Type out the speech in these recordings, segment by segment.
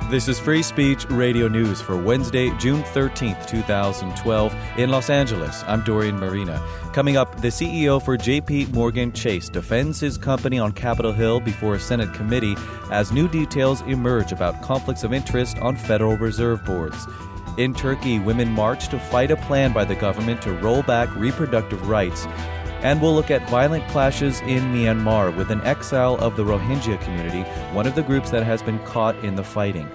This is Free Speech Radio News for Wednesday, June 13th, 2012, in Los Angeles. I'm Dorian Marina. Coming up, the CEO for J.P. Morgan Chase defends his company on Capitol Hill before a Senate committee as new details emerge about conflicts of interest on Federal Reserve boards. In Turkey, women march to fight a plan by the government to roll back reproductive rights. And we'll look at violent clashes in Myanmar with an exile of the Rohingya community, one of the groups that has been caught in the fighting.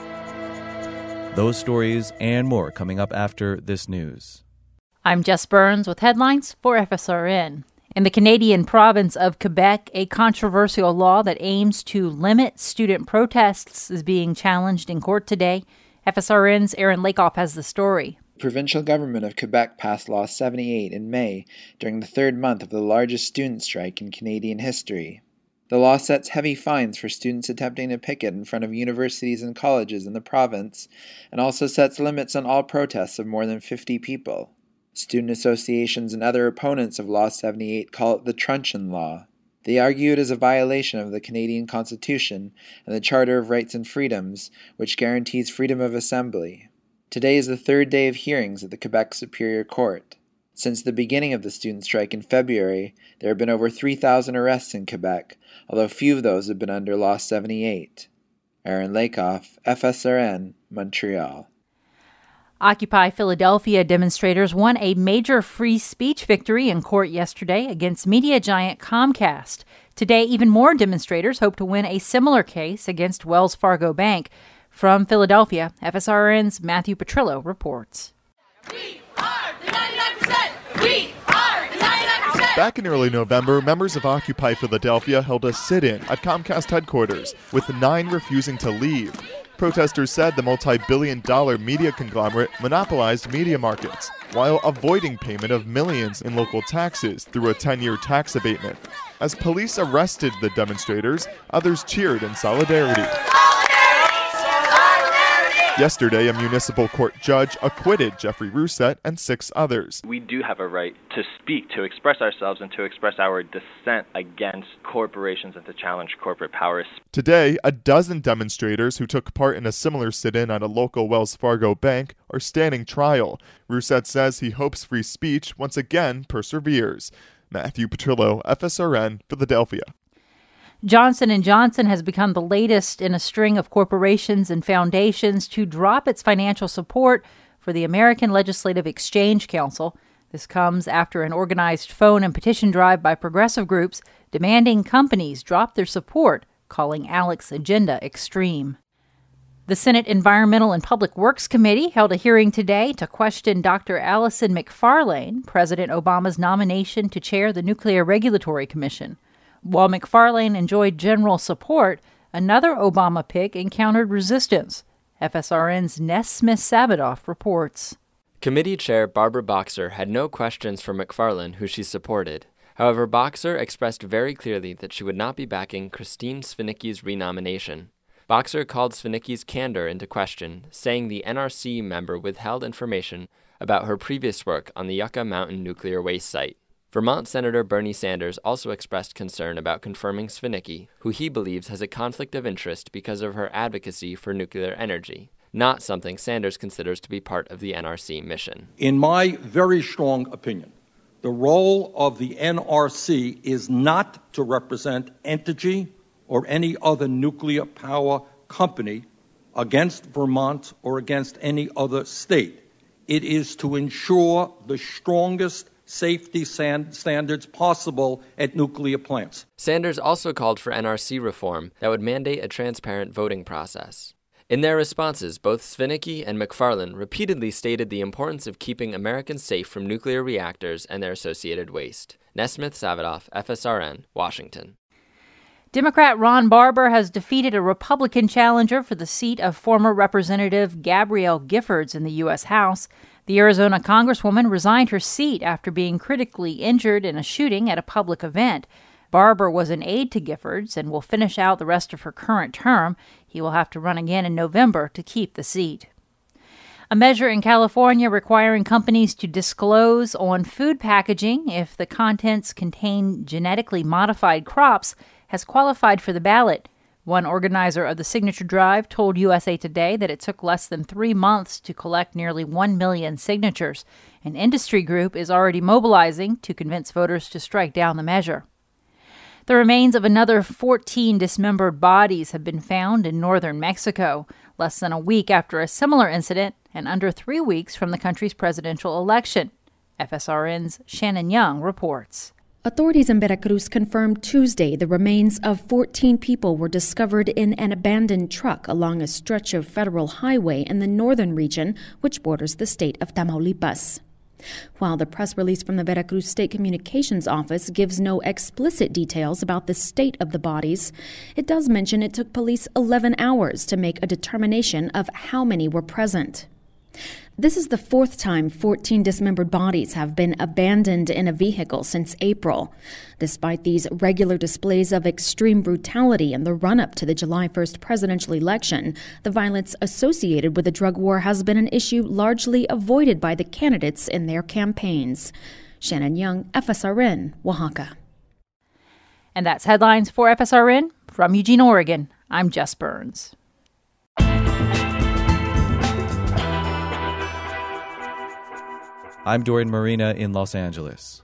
Those stories and more coming up after this news. I'm Jess Burns with headlines for FSRN. In the Canadian province of Quebec, a controversial law that aims to limit student protests is being challenged in court today. FSRN's Aaron Lakoff has the story. The provincial government of Quebec passed Law 78 in May, during the third month of the largest student strike in Canadian history. The law sets heavy fines for students attempting to picket in front of universities and colleges in the province, and also sets limits on all protests of more than 50 people. Student associations and other opponents of Law 78 call it the Truncheon Law. They argue it is a violation of the Canadian Constitution and the Charter of Rights and Freedoms, which guarantees freedom of assembly. Today is the third day of hearings at the Quebec Superior Court. Since the beginning of the student strike in February, there have been over 3,000 arrests in Quebec, although few of those have been under Law 78. Aaron Lakoff, FSRN, Montreal. Occupy Philadelphia demonstrators won a major free speech victory in court yesterday against media giant Comcast. Today, even more demonstrators hope to win a similar case against Wells Fargo Bank. From Philadelphia, FSRN's Matthew Petrillo reports. We are the 99%! We are the 99%! Back in early November, members of Occupy Philadelphia held a sit-in at Comcast headquarters, with 9 refusing to leave. Protesters said the multi-billion-dollar media conglomerate monopolized media markets, while avoiding payment of millions in local taxes through a 10-year tax abatement. As police arrested the demonstrators, others cheered in solidarity. Yesterday, a municipal court judge acquitted Jeffrey Rousset and 6 others. We do have a right to speak, to express ourselves, and to express our dissent against corporations and to challenge corporate powers. Today, a dozen demonstrators who took part in a similar sit-in at a local Wells Fargo bank are standing trial. Rousset says he hopes free speech once again perseveres. Matthew Petrillo, FSRN, Philadelphia. Johnson & Johnson has become the latest in a string of corporations and foundations to drop its financial support for the American Legislative Exchange Council. This comes after an organized phone and petition drive by progressive groups demanding companies drop their support, calling ALEC's agenda extreme. The Senate Environmental and Public Works Committee held a hearing today to question Dr. Allison McFarlane, President Obama's nomination to chair the Nuclear Regulatory Commission. While McFarlane enjoyed general support, another Obama pick encountered resistance. FSRN's Ness Smith-Savadoff reports. Committee Chair Barbara Boxer had no questions for McFarlane, who she supported. However, Boxer expressed very clearly that she would not be backing Christine Svinicki's renomination. Boxer called Svinicki's candor into question, saying the NRC member withheld information about her previous work on the Yucca Mountain nuclear waste site. Vermont Senator Bernie Sanders also expressed concern about confirming Svinicki, who he believes has a conflict of interest because of her advocacy for nuclear energy, not something Sanders considers to be part of the NRC mission. In my very strong opinion, the role of the NRC is not to represent Entergy or any other nuclear power company against Vermont or against any other state. It is to ensure the strongest safety standards possible at nuclear plants. Sanders also called for NRC reform that would mandate a transparent voting process. In their responses, both Svinicki and McFarlane repeatedly stated the importance of keeping Americans safe from nuclear reactors and their associated waste. Ness Smith-Savadoff, FSRN, Washington. Democrat Ron Barber has defeated a Republican challenger for the seat of former Representative Gabrielle Giffords in the U.S. House. The Arizona Congresswoman resigned her seat after being critically injured in a shooting at a public event. Barber was an aide to Giffords and will finish out the rest of her current term. He will have to run again in November to keep the seat. A measure in California requiring companies to disclose on food packaging if the contents contain genetically modified crops has qualified for the ballot. One organizer of the signature drive told USA Today that it took less than 3 months to collect nearly 1 million signatures. An industry group is already mobilizing to convince voters to strike down the measure. The remains of another 14 dismembered bodies have been found in northern Mexico, less than a week after a similar incident and under 3 weeks from the country's presidential election. FSRN's Shannon Young reports. Authorities in Veracruz confirmed Tuesday the remains of 14 people were discovered in an abandoned truck along a stretch of federal highway in the northern region, which borders the state of Tamaulipas. While the press release from the Veracruz State Communications Office gives no explicit details about the state of the bodies, it does mention it took police 11 hours to make a determination of how many were present. This is the fourth time 14 dismembered bodies have been abandoned in a vehicle since April. Despite these regular displays of extreme brutality in the run-up to the July 1st presidential election, the violence associated with the drug war has been an issue largely avoided by the candidates in their campaigns. Shannon Young, FSRN, Oaxaca. And that's headlines for FSRN. From Eugene, Oregon, I'm Jess Burns. I'm Dorian Marina in Los Angeles.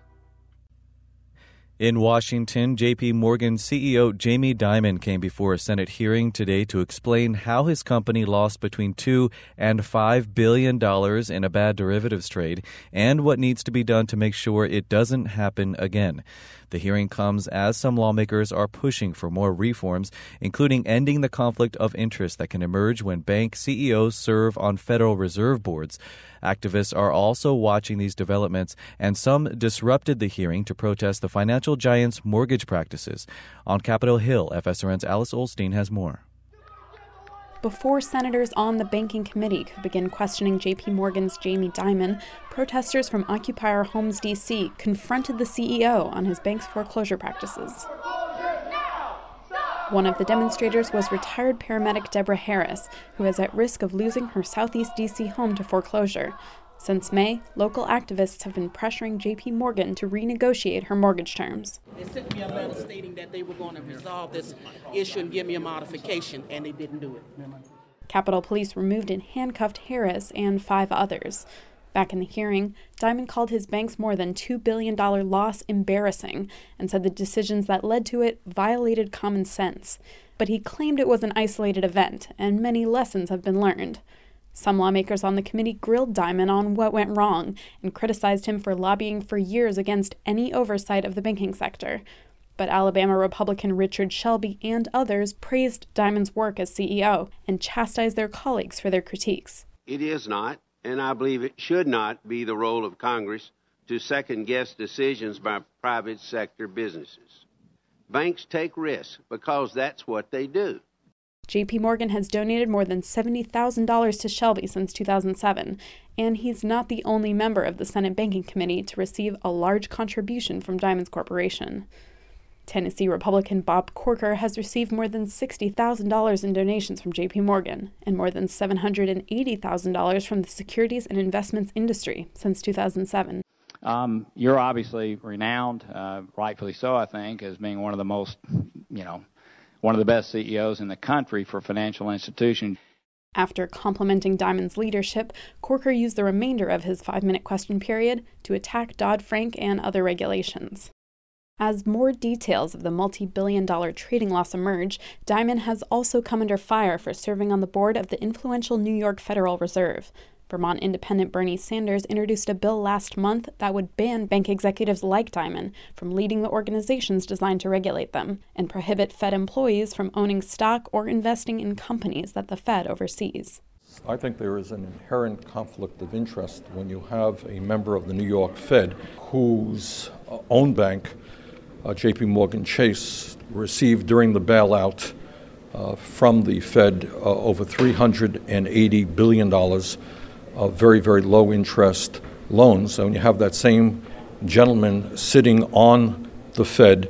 In Washington, J.P. Morgan CEO Jamie Dimon came before a Senate hearing today to explain how his company lost between $2 and $5 billion in a bad derivatives trade and what needs to be done to make sure it doesn't happen again. The hearing comes as some lawmakers are pushing for more reforms, including ending the conflict of interest that can emerge when bank CEOs serve on Federal Reserve boards. Activists are also watching these developments, and some disrupted the hearing to protest the financial giant's mortgage practices. On Capitol Hill, FSRN's Alice Olstein has more. Before senators on the banking committee could begin questioning J.P. Morgan's Jamie Dimon, protesters from Occupy Our Homes D.C. confronted the CEO on his bank's foreclosure practices. One of the demonstrators was retired paramedic Deborah Harris, who is at risk of losing her Southeast D.C. home to foreclosure. Since May, local activists have been pressuring J.P. Morgan to renegotiate her mortgage terms. They sent me a letter stating that they were going to resolve this issue and give me a modification, and they didn't do it. Capitol Police removed and handcuffed Harris and 5 others. Back in the hearing, Dimon called his bank's more than $2 billion loss embarrassing and said the decisions that led to it violated common sense. But he claimed it was an isolated event, and many lessons have been learned. Some lawmakers on the committee grilled Dimon on what went wrong and criticized him for lobbying for years against any oversight of the banking sector. But Alabama Republican Richard Shelby and others praised Dimon's work as CEO and chastised their colleagues for their critiques. It is not, and I believe it should not be the role of Congress to second-guess decisions by private sector businesses. Banks take risks because that's what they do. J.P. Morgan has donated more than $70,000 to Shelby since 2007, and he's not the only member of the Senate Banking Committee to receive a large contribution from Dimon's corporation. Tennessee Republican Bob Corker has received more than $60,000 in donations from J.P. Morgan and more than $780,000 from the securities and investments industry since 2007. You're obviously renowned, rightfully so, I think, as being one of the most, one of the best CEOs in the country for financial institutions. After complimenting Dimon's leadership, Corker used the remainder of his 5-minute question period to attack Dodd-Frank and other regulations. As more details of the multi-billion-dollar trading loss emerge, Dimon has also come under fire for serving on the board of the influential New York Federal Reserve. Vermont independent Bernie Sanders introduced a bill last month that would ban bank executives like Dimon from leading the organizations designed to regulate them and prohibit Fed employees from owning stock or investing in companies that the Fed oversees. I think there is an inherent conflict of interest when you have a member of the New York Fed whose own bank, J.P. Morgan Chase, received during the bailout from the Fed over $380 billion of very, very low interest loans. So when you have that same gentleman sitting on the Fed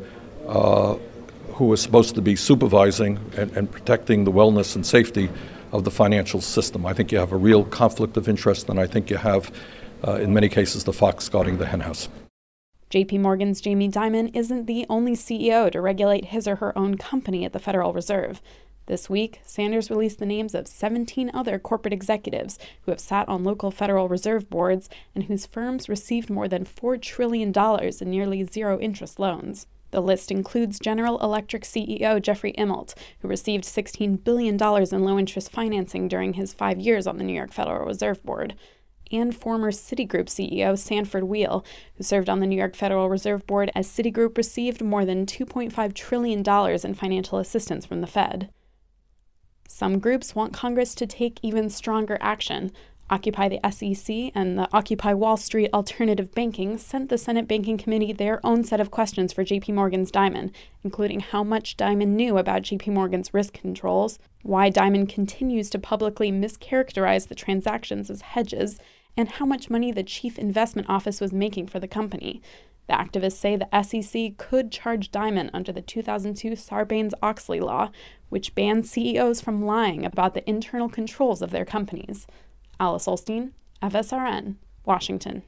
who is supposed to be supervising and protecting the wellness and safety of the financial system, I think you have a real conflict of interest, and I think you have, in many cases, the fox guarding the henhouse. JP Morgan's Jamie Dimon isn't the only CEO to regulate his or her own company at the Federal Reserve. This week, Sanders released the names of 17 other corporate executives who have sat on local Federal Reserve boards and whose firms received more than $4 trillion in nearly zero-interest loans. The list includes General Electric CEO Jeffrey Immelt, who received $16 billion in low-interest financing during his 5 years on the New York Federal Reserve Board, and former Citigroup CEO Sanford Wheel, who served on the New York Federal Reserve Board as Citigroup received more than $2.5 trillion in financial assistance from the Fed. Some groups want Congress to take even stronger action. Occupy the SEC and the Occupy Wall Street Alternative Banking sent the Senate Banking Committee their own set of questions for JP Morgan's Dimon, including how much Dimon knew about JP Morgan's risk controls, why Dimon continues to publicly mischaracterize the transactions as hedges, and how much money the Chief Investment Office was making for the company. The activists say the SEC could charge Dimon under the 2002 Sarbanes-Oxley law, which bans CEOs from lying about the internal controls of their companies. Alice Olstein, FSRN, Washington.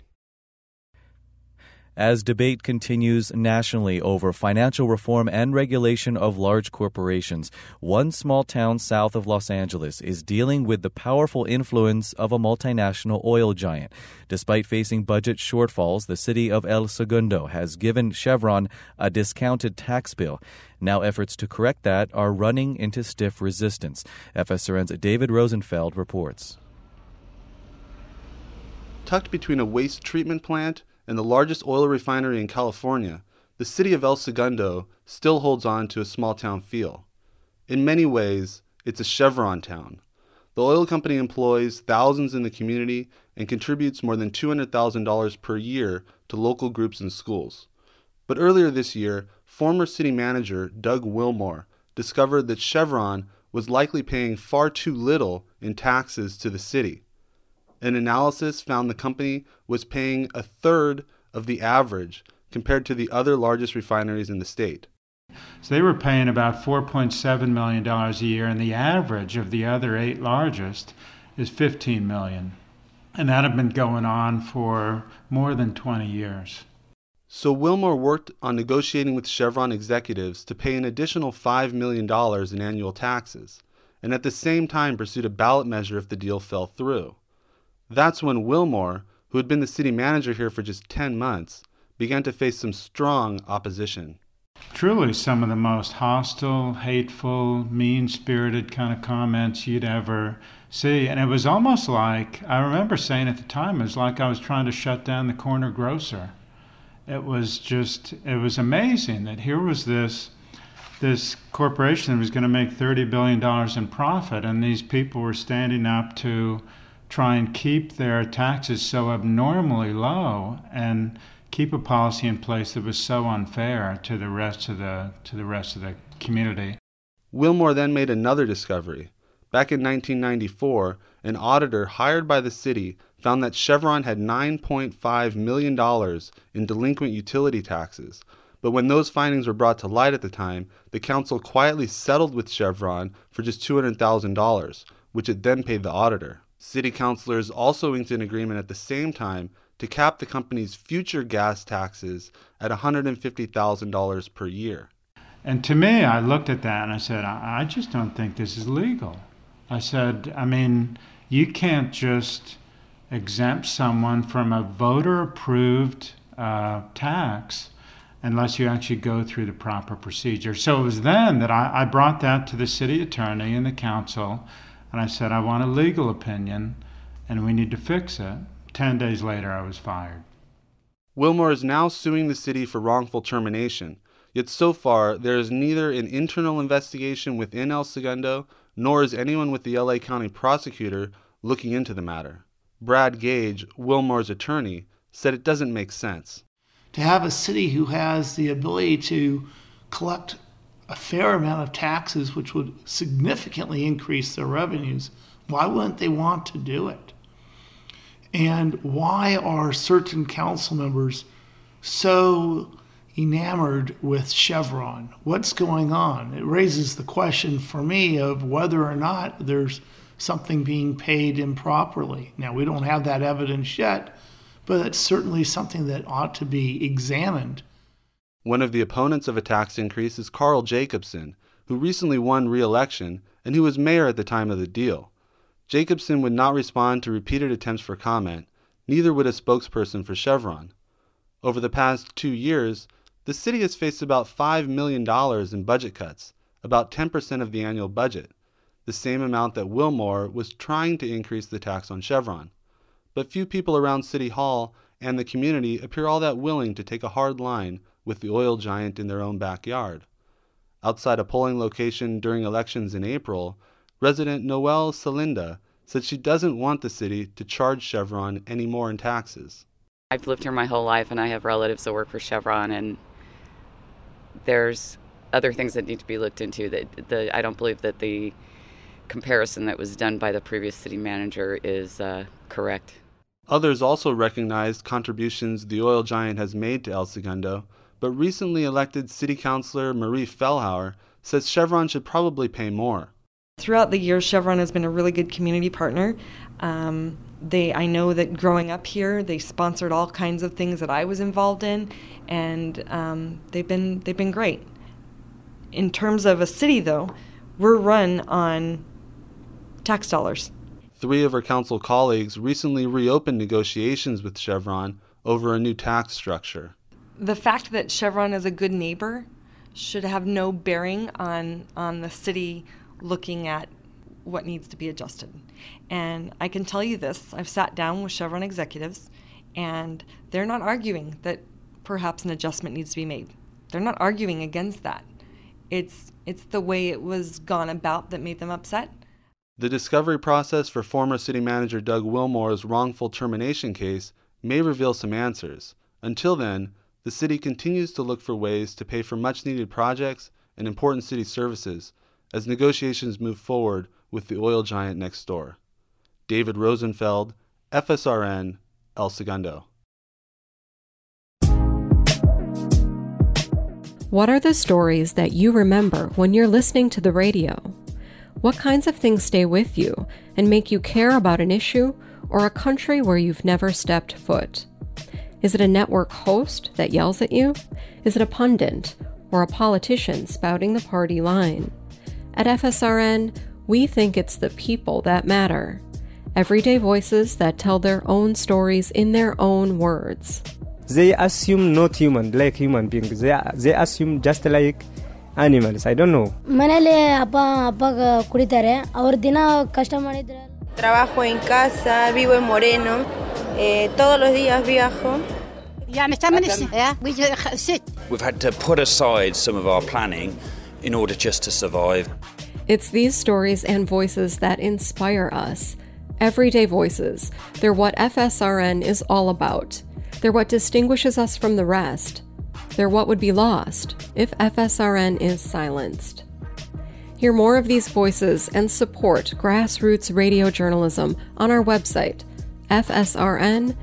As debate continues nationally over financial reform and regulation of large corporations, one small town south of Los Angeles is dealing with the powerful influence of a multinational oil giant. Despite facing budget shortfalls, the city of El Segundo has given Chevron a discounted tax bill. Now efforts to correct that are running into stiff resistance. FSRN's David Rosenfeld reports. Tucked between a waste treatment plant and the largest oil refinery in California, the city of El Segundo still holds on to a small-town feel. In many ways, it's a Chevron town. The oil company employs thousands in the community and contributes more than $200,000 per year to local groups and schools. But earlier this year, former city manager Doug Wilmore discovered that Chevron was likely paying far too little in taxes to the city. An analysis found the company was paying a third of the average compared to the other largest refineries in the state. So they were paying about $4.7 million a year, and the average of the other 8 largest is $15 million. And that had been going on for more than 20 years. So Wilmore worked on negotiating with Chevron executives to pay an additional $5 million in annual taxes, and at the same time pursued a ballot measure if the deal fell through. That's when Wilmore, who had been the city manager here for just 10 months, began to face some strong opposition. Truly some of the most hostile, hateful, mean-spirited kind of comments you'd ever see. And it was almost like, I remember saying at the time, it was like I was trying to shut down the corner grocer. It was amazing that here was this corporation that was going to make $30 billion in profit, and these people were standing up to try and keep their taxes so abnormally low and keep a policy in place that was so unfair to the rest of the community. Wilmore then made another discovery. Back in 1994, an auditor hired by the city found that Chevron had $9.5 million in delinquent utility taxes. But when those findings were brought to light at the time, the council quietly settled with Chevron for just $200,000, which it then paid the auditor. City councilors also inked an agreement at the same time to cap the company's future gas taxes at $150,000 per year. And to me, I looked at that and I said, I just don't think this is legal. I said, you can't just exempt someone from a voter-approved tax unless you actually go through the proper procedure. So it was then that I brought that to the city attorney and the council, and I said, I want a legal opinion, and we need to fix it. 10 days later, I was fired. Wilmore is now suing the city for wrongful termination, yet so far there is neither an internal investigation within El Segundo, nor is anyone with the LA County prosecutor looking into the matter. Brad Gage, Wilmore's attorney, said it doesn't make sense. To have a city who has the ability to collect a fair amount of taxes, which would significantly increase their revenues, why wouldn't they want to do it? And why are certain council members so enamored with Chevron? What's going on? It raises the question for me of whether or not there's something being paid improperly. Now, we don't have that evidence yet, but it's certainly something that ought to be examined. One of the opponents of a tax increase is Carl Jacobson, who recently won re-election and who was mayor at the time of the deal. Jacobson would not respond to repeated attempts for comment, neither would a spokesperson for Chevron. Over the past 2 years, the city has faced about $5 million in budget cuts, about 10% of the annual budget, the same amount that Wilmore was trying to increase the tax on Chevron. But few people around City Hall and the community appear all that willing to take a hard line with the oil giant in their own backyard. Outside a polling location during elections in April, resident Noelle Salinda said she doesn't want the city to charge Chevron any more in taxes. I've lived here my whole life and I have relatives that work for Chevron, and there's other things that need to be looked into. I don't believe that the comparison that was done by the previous city manager is correct. Others also recognized contributions the oil giant has made to El Segundo, but recently elected city councilor Marie Fellhauer says Chevron should probably pay more. Throughout the years, Chevron has been a really good community partner. I know that growing up here, they sponsored all kinds of things that I was involved in, and they've been great. In terms of a city, though, we're run on tax dollars. 3 of her council colleagues recently reopened negotiations with Chevron over a new tax structure. The fact that Chevron is a good neighbor should have no bearing on the city looking at what needs to be adjusted. And I can tell you this, I've sat down with Chevron executives, and they're not arguing that perhaps an adjustment needs to be made. They're not arguing against that. It's the way it was gone about that made them upset. The discovery process for former city manager Doug Wilmore's wrongful termination case may reveal some answers. Until then, the city continues to look for ways to pay for much-needed projects and important city services as negotiations move forward with the oil giant next door. David Rosenfeld, FSRN, El Segundo. What are the stories that you remember when you're listening to the radio? What kinds of things stay with you and make you care about an issue or a country where you've never stepped foot? Is it a network host that yells at you? Is it a pundit or a politician spouting the party line? At FSRN, we think it's the people that matter. Everyday voices that tell their own stories in their own words. They assume not human, like human beings. They assume just like animals. I don't know. Trabajo en casa, vivo en Moreno, todos los días viajo. We've had to put aside some of our planning in order just to survive. It's these stories and voices that inspire us. Everyday voices. They're what FSRN is all about. They're what distinguishes us from the rest. They're what would be lost if FSRN is silenced. Hear more of these voices and support grassroots radio journalism on our website, fsrn.org.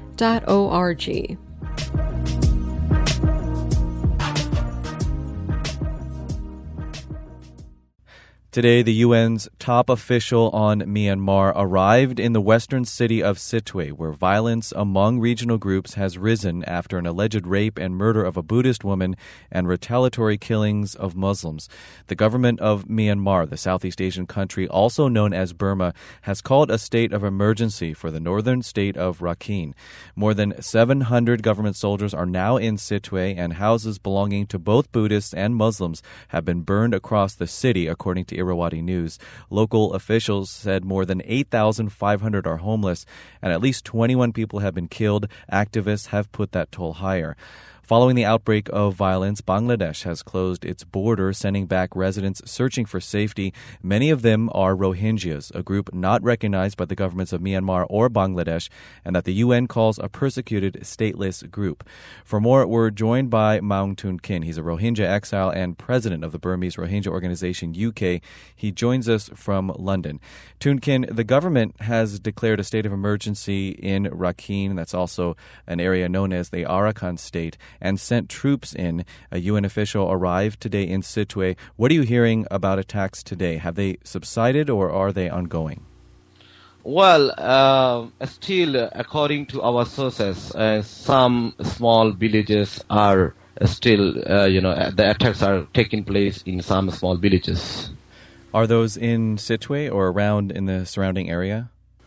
Today, the UN's top official on Myanmar arrived in the western city of Sittwe, where violence among regional groups has risen after an alleged rape and murder of a Buddhist woman and retaliatory killings of Muslims. The government of Myanmar, the Southeast Asian country also known as Burma, has called a state of emergency for the northern state of Rakhine. More than 700 government soldiers are now in Sittwe, and houses belonging to both Buddhists and Muslims have been burned across the city, according to Irrawaddy News. Local officials said more than 8,500 are homeless and at least 21 people have been killed. Activists have put that toll higher. Following the outbreak of violence, Bangladesh has closed its border, sending back residents searching for safety. Many of them are Rohingyas, a group not recognized by the governments of Myanmar or Bangladesh, and that the UN calls a persecuted stateless group. For more, we're joined by Maung Tun Kin. He's a Rohingya exile and president of the Burmese Rohingya organization UK. He joins us from London. Tun Kin, the government has declared a state of emergency in Rakhine. That's also an area known as the Arakan state, and sent troops in. A UN official arrived today in Sittwe. What are you hearing about attacks today? Have they subsided or are they ongoing? Well, still, according to our sources, some small villages are still, the attacks are taking place in some small villages. Are those in Sittwe or around in the surrounding area?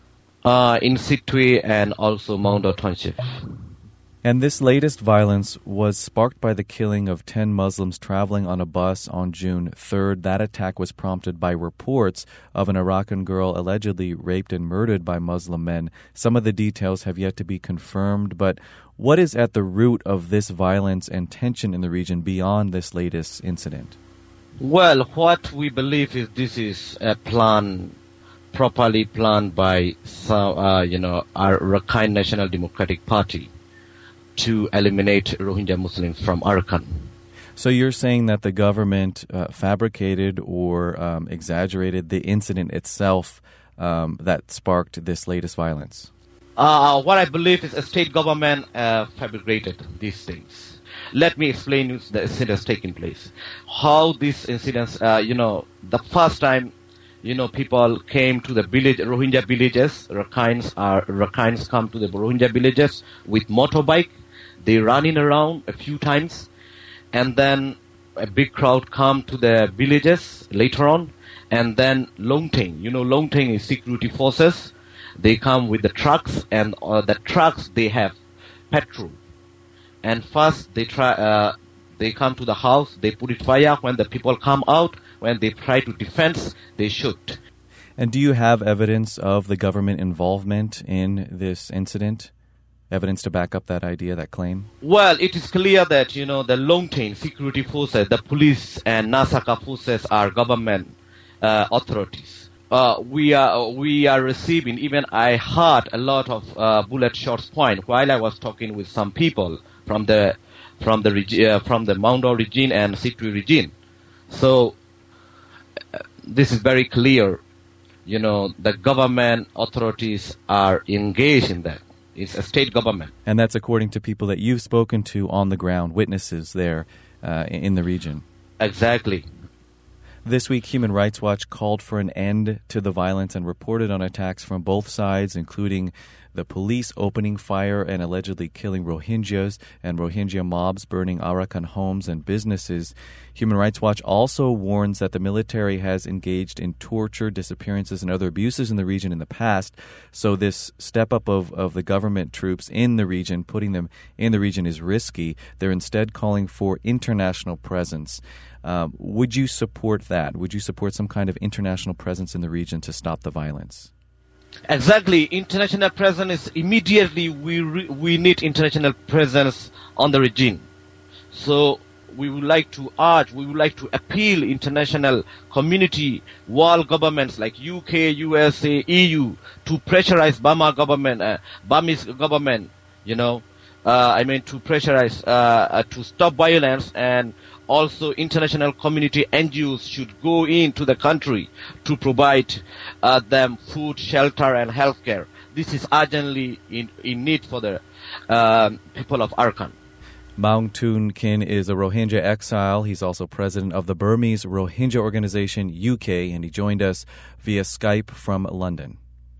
In Sittwe and also Mount Township. And this latest violence was sparked by the killing of 10 Muslims traveling on a bus on June 3rd. That attack was prompted by reports of an Arakan girl allegedly raped and murdered by Muslim men. Some of the details have yet to be confirmed, but what is at the root of this violence and tension in the region beyond this latest incident? Well, what we believe is this is a plan, properly planned by some, our Rakhine National Democratic Party to eliminate Rohingya Muslims from Arakan. So you're saying that the government fabricated or exaggerated the incident itself that sparked this latest violence? What I believe is the state government fabricated these things. Let me explain you the incidents taking place. How these incidents, the first time, people came to the village, Rohingya villages. Rakhines come to the Rohingya villages with motorbike. They running around a few times, and then a big crowd come to the villages later on, and then Longteng. Longteng is security forces. They come with the trucks, and the trucks they have petrol. And first they come to the house, they put it fire. When the people come out, when they try to defend, they shoot. And do you have evidence of the government involvement in this incident? Evidence to back up that idea, that claim? Well, it is clear that, the Longteng security forces, the police and Nasaka forces are government authorities. We are receiving, even I heard a lot of bullet shots point while I was talking with some people from the Maundo region and Sittwe region. So this is very clear. The government authorities are engaged in that. It's a state government. And that's according to people that you've spoken to on the ground, witnesses there in the region. Exactly. This week, Human Rights Watch called for an end to the violence and reported on attacks from both sides, including the police opening fire and allegedly killing Rohingyas and Rohingya mobs burning Arakan homes and businesses. Human Rights Watch also warns that the military has engaged in torture, disappearances, and other abuses in the region in the past. So this step up of the government troops in the region, putting them in the region, is risky. They're instead calling for international presence. Would you support that? Would you support some kind of international presence in the region to stop the violence? Exactly. International presence is immediately, we need international presence on the region. So we would like to appeal international community, world governments like UK, USA, EU to pressurize Burmese government, to pressurize, to stop violence, and also international community NGOs should go into the country to provide them food, shelter, and healthcare. This is urgently in need for the people of Arakan. Maung Toon Kin is a Rohingya exile. He's also president of the Burmese Rohingya Organization UK, and he joined us via Skype from London.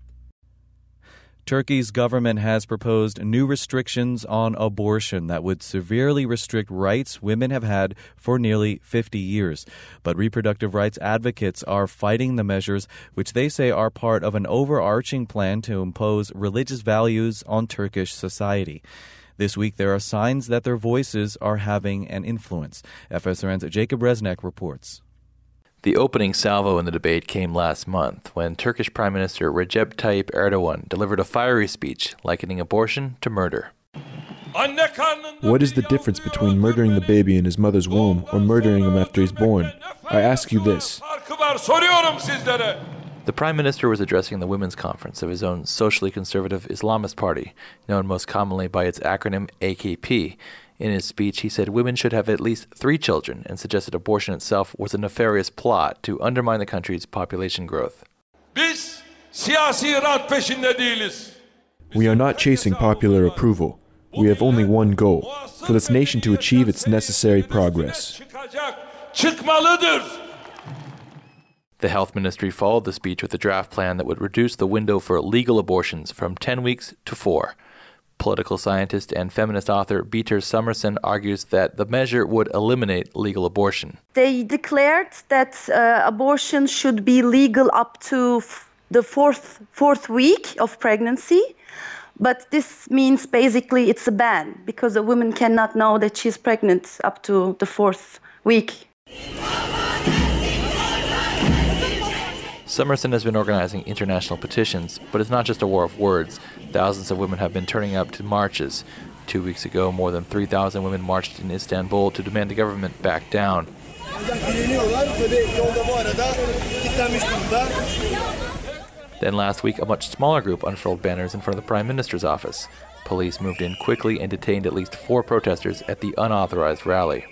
Turkey's government has proposed new restrictions on abortion that would severely restrict rights women have had for nearly 50 years. But reproductive rights advocates are fighting the measures, which they say are part of an overarching plan to impose religious values on Turkish society. This week, there are signs that their voices are having an influence. FSRN's Jacob Resnick reports. The opening salvo in the debate came last month when Turkish Prime Minister Recep Tayyip Erdogan delivered a fiery speech likening abortion to murder. What is the difference between murdering the baby in his mother's womb or murdering him after he's born? I ask you this. The Prime Minister was addressing the Women's Conference of his own socially conservative Islamist party, known most commonly by its acronym AKP. In his speech, he said women should have at least 3 children and suggested abortion itself was a nefarious plot to undermine the country's population growth. We are not chasing popular approval. We have only one goal, for this nation to achieve its necessary progress. The health ministry followed the speech with a draft plan that would reduce the window for legal abortions from 10 weeks to 4. Political scientist and feminist author Beatrice Summerson argues that the measure would eliminate legal abortion. They declared that abortion should be legal up to the fourth week of pregnancy, but this means basically it's a ban because a woman cannot know that she's pregnant up to the 4th week. Summerson has been organizing international petitions, but it's not just a war of words. Thousands of women have been turning up to marches. 2 weeks ago, more than 3,000 women marched in Istanbul to demand the government back down. Then last week, a much smaller group unfurled banners in front of the Prime Minister's office. Police moved in quickly and detained at least 4 protesters at the unauthorized rally.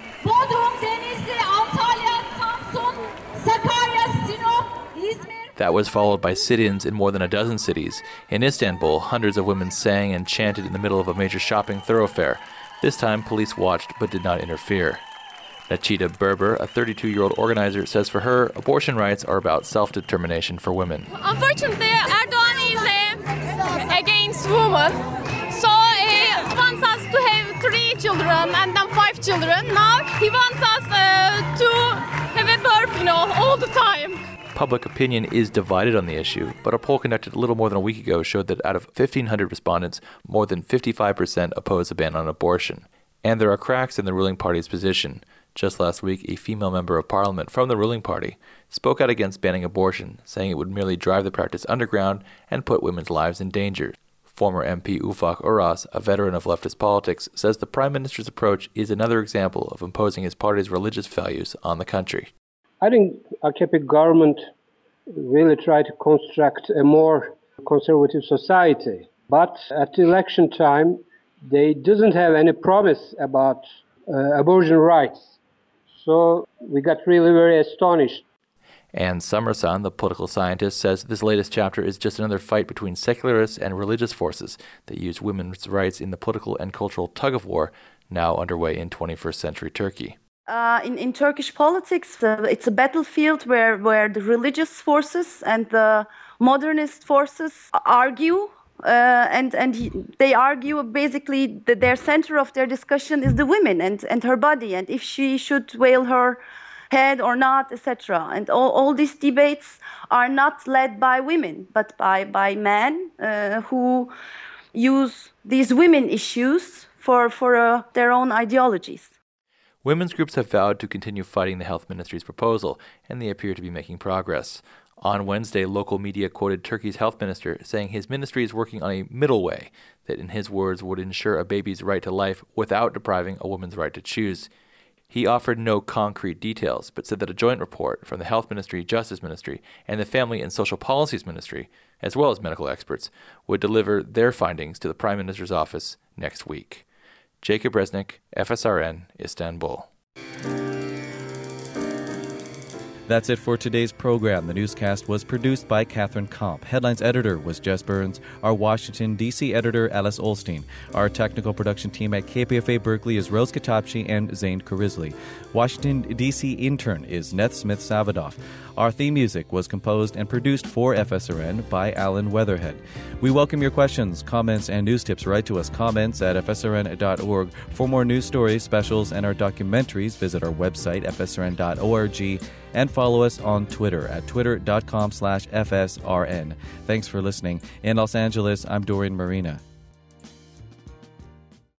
That was followed by sit-ins in more than a dozen cities. In Istanbul, hundreds of women sang and chanted in the middle of a major shopping thoroughfare. This time, police watched but did not interfere. Nachita Berber, a 32-year-old organizer, says for her, abortion rights are about self-determination for women. Unfortunately, Erdogan is against women. So he wants us to have 3 children and then 5 children. Now he wants us to have a birth, all the time. Public opinion is divided on the issue, but a poll conducted a little more than a week ago showed that out of 1,500 respondents, more than 55% oppose a ban on abortion. And there are cracks in the ruling party's position. Just last week, a female member of parliament from the ruling party spoke out against banning abortion, saying it would merely drive the practice underground and put women's lives in danger. Former MP Ufak Uras, a veteran of leftist politics, says the Prime Minister's approach is another example of imposing his party's religious values on the country. I think AKP government really tried to construct a more conservative society. But at the election time, they didn't have any promise about abortion rights. So we got really very astonished. Anne Summerson, the political scientist, says this latest chapter is just another fight between secularists and religious forces that use women's rights in the political and cultural tug-of-war now underway in 21st century Turkey. In Turkish politics, it's a battlefield where the religious forces and the modernist forces argue, and they argue basically that their center of their discussion is the woman and her body, and if she should veil her head or not, etc. And all these debates are not led by women, but by men who use these women issues for their own ideologies. Women's groups have vowed to continue fighting the health ministry's proposal, and they appear to be making progress. On Wednesday, local media quoted Turkey's health minister saying his ministry is working on a middle way that, in his words, would ensure a baby's right to life without depriving a woman's right to choose. He offered no concrete details, but said that a joint report from the Health Ministry, Justice Ministry, and the Family and Social Policies Ministry, as well as medical experts, would deliver their findings to the Prime Minister's office next week. Jacob Resnick, FSRN, Istanbul. That's it for today's program. The newscast was produced by Catherine Komp. Headlines editor was Jess Burns. Our Washington, D.C. editor, Alice Olstein. Our technical production team at KPFA Berkeley is Rose Katapchi and Zane Karizli. Washington, D.C. intern is Neth Smith-Savadoff. Our theme music was composed and produced for FSRN by Alan Weatherhead. We welcome your questions, comments, and news tips. Write to us, comments@fsrn.org. For more news stories, specials, and our documentaries, visit our website, fsrn.org, and follow us on Twitter at twitter.com/FSRN. Thanks for listening. In Los Angeles, I'm Dorian Marina.